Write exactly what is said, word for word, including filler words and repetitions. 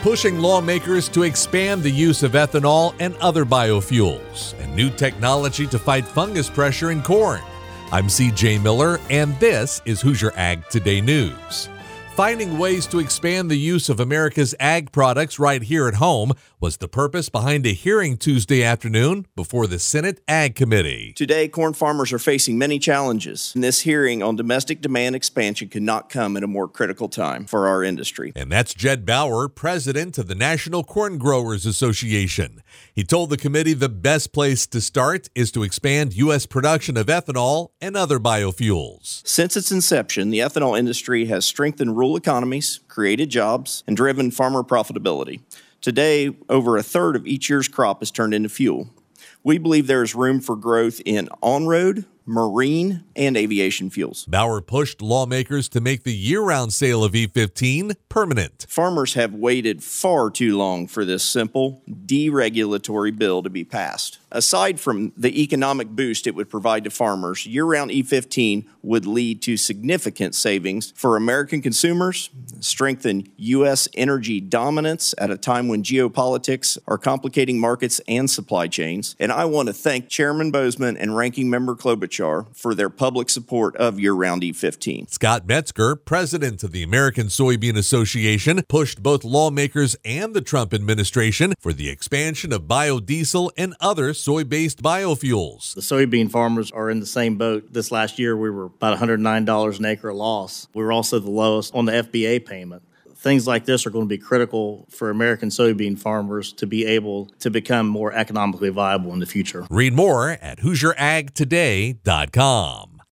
pushing lawmakers to expand the use of ethanol and other biofuels, and new technology to fight fungus pressure in corn. I'm C J Miller, and this is Hoosier Ag Today News. Finding ways to expand the use of America's ag products right here at home was the purpose behind a hearing Tuesday afternoon before the Senate Ag Committee. Today, corn farmers are facing many challenges, and this hearing on domestic demand expansion could not come at a more critical time for our industry. And that's Jed Bauer, president of the National Corn Growers Association. He told the committee the best place to start is to expand U S production of ethanol and other biofuels. Since its inception, the ethanol industry has strengthened rural economies, created jobs, and driven farmer profitability. Today, over a third of each year's crop is turned into fuel. We believe there is room for growth in on-road, marine, and aviation fuels. Bauer pushed lawmakers to make the year-round sale of E fifteen permanent. Farmers have waited far too long for this simple, deregulatory bill to be passed. Aside from the economic boost it would provide to farmers, year-round E fifteen would lead to significant savings for American consumers, strengthen U S energy dominance at a time when geopolitics are complicating markets and supply chains. And I want to thank Chairman Bozeman and Ranking Member Klobuchar for their public support of year-round E fifteen. Scott Metzger, president of the American Soybean Association, pushed both lawmakers and the Trump administration for the expansion of biodiesel and other soy-based biofuels. The soybean farmers are in the same boat. This last year, we were about one hundred nine dollars an acre loss. We were also the lowest on the F B A payment. Things like this are going to be critical for American soybean farmers to be able to become more economically viable in the future. Read more at Hoosier Ag Today dot com.